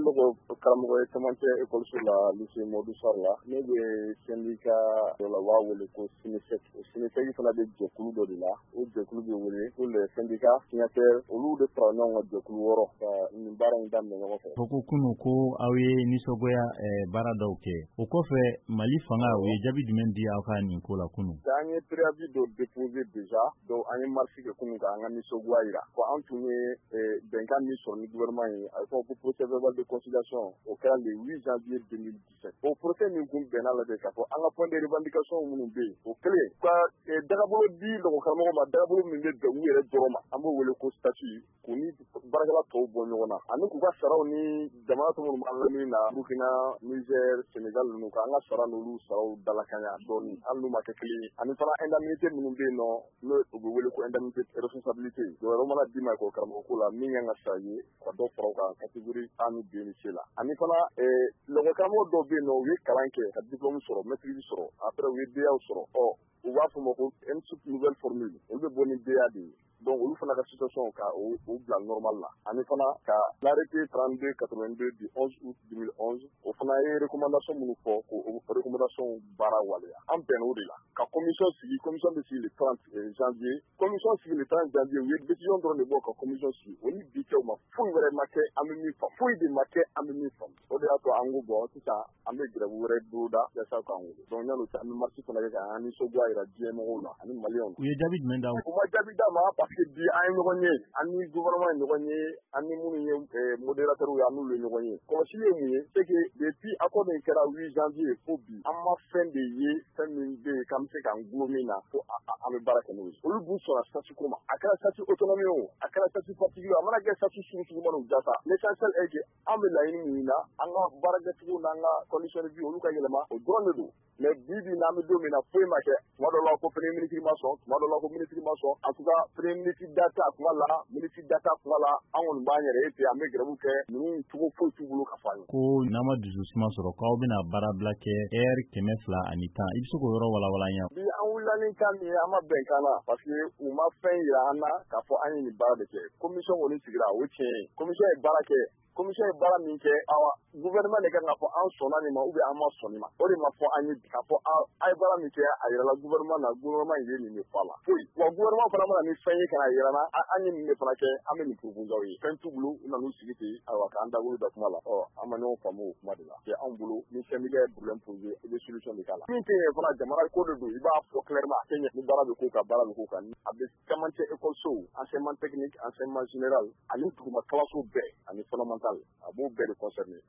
karamɔgɔ ye camancɛ ekɔliso la lycée Modou Sarr la ne bɛ syndicat dɔ la u b'a wele ko SYNESEC o SYNESEC fana bɛ jɛkulu dɔ de la o jɛkulu bɛ wele ko les syndicats signataires olu de fara ɲɔgɔn kan jɛkulu wɔɔrɔ ka nin baara in daminɛ ɲɔgɔn fɛ. Fɔ ko kunun ko aw ye nisɔngoya baara dɔw kɛ o kɔfɛ Mali fanga o ye jaabi jumɛn di aw ka nin ko la kunun? An ye préavis dɔ déposé déjà donc an ye marche kɛ kunun ka an ka nisɔngoya jira ko an tun ye bɛnkan min sɔrɔ ni gouvernement ye a bɛ fɔ ko procès verbal de conciliation o kɛra le 8 janvier 2017 o procès min kun bɛnna la de k'a fɔ an ka point de revendication minnu bɛ yen o kɛlen ka dagabolo di lɔgɔkaramɔgɔ ma dagabolo min bɛ bɛn u yɛrɛ dɔrɔn ma an b'o wele ko statut k'u ni baarakɛla tɔw bɔ ɲɔgɔn na ani k'u ka saraw ni jamana tɔw minnu b'an lamini na Burkina Niger Sénégal ninnu k'an ka sara n'olu saraw dalakanya dɔɔnin hali n'u ma kɛ kelen ye ani fana indemnité minnu bɛ yen nɔ n'o u bɛ wele ko indemnité responsabilité jɔyɔrɔ mana d'i ma karamɔgɔ ko la min kan ka sara ye ka dɔ fara o kan catégorie A ni B ni C la ani fana lɔgɔkaramɔgɔ dɔw bɛ yen nɔ u ye kalan kɛ ka diplôme sɔrɔ maîtrise sɔrɔ après u ye DEA sɔrɔ u b'a fɔ o ma ko une nouvelle formule olu bɛ bɔ ni DEA de ye donc olu fana ka situation ka o bila normal la ani fana ka l'arrêté 3282 du 11 août 2011 o fana ye recommandation minnu fɔ ko recommandation baara waleya an bɛnna o de la ka commission sigi commission bɛ sigi le 30 janvier commission sigi le 30 janvier u ye décision dɔrɔn de bɔ ka commission sigi o ni bi cɛ u ma foyi wɛrɛ ma kɛ an bɛ min faamu foyi de ma kɛ an bɛ min faamu o de y'a to an ko bon sisan an bɛ grève wɛrɛ boloda yasa k'an wele donc yan'o cɛ an bɛ marche fana kɛ k'an nisɔngoya jira diɲɛmɔgɔw la ani maliyɛnw u ye jaabi jumɛn d'aw ma? U ma jaabi d'a ma parce que bi an ye ɲɔgɔn ye ani gouvernement ye ɲɔgɔn ye ani minnu ye modérateurs ye an n'olu ye ɲɔgɔn ye kɔlɔsili ye mun ye c'est que depuis accord min kɛra 8 janvier fo bi an ma fɛn de ye fɛn min bɛ yen k'an bɛ se k'an gulo min na ko an bɛ baara kɛ n'o ye olu dun sɔnna statut ko ma a kɛra statut autonomie o a kɛra statut particulier a mana kɛ statut sugu mana u jasa l'essentiel est que an bɛ laɲini min na an ka baara kɛcogo n'an ka condition de vie olu ka yɛlɛma o dɔrɔn de don mais bi n'an bɛ don min na foyi ma kɛ tuma dɔ la ko premier ministre ma sɔn tuma dɔ la ko ministre ma sɔn en tout cas premier ministre data kuma la ministre data kuma la an kɔni b'an yɛrɛ ye ten an bɛ grève kɛ ninnu cogo foyi t'u bolo ka fɔ an ye. Ko n'an ma dusuma sɔrɔ k'aw bɛna baara bila kɛ heure 210 i bɛ se k'o yɔrɔ walawala an ye? Bi an wulila ni kan min ye an ma bɛn kan na parce que u ma fɛn jira an na k'a fɔ an ye nin baara de kɛ commission kɔni sigira o tiɲɛ ye commission ye baara kɛ commission ye baara min kɛ gouvernement de kan k'a fɔ an sɔnna nin ma ou bien an ma sɔn nin ma o de ma fɔ an ye k'a fɔ a ye baara min kɛ a yirala gouvernement na gouvernement ye nin de fɔ a la foyi wa gouvernement fana mana ni fɛn ye kana yira na an ye nin de fana kɛ an bɛ nin proposer aw ye fɛn t'u bolo u nan'u sigi ten k'an dabolo da kuma la an ma ɲɔgɔn faamu o kuma de la c'est anw bolo ni syndicat ye problème posé i bɛ solution de k'a la min tɛ ɲɛ fana jamana ko de don i b'a fɔ clairement a tɛ ɲɛ ni baara bɛ k'o kan baara bɛ k'o kan a bɛ camancɛ école enseignement technique enseignement général ani duguma kalanso bɛɛ ani fondamental a b'o bɛɛ de concerné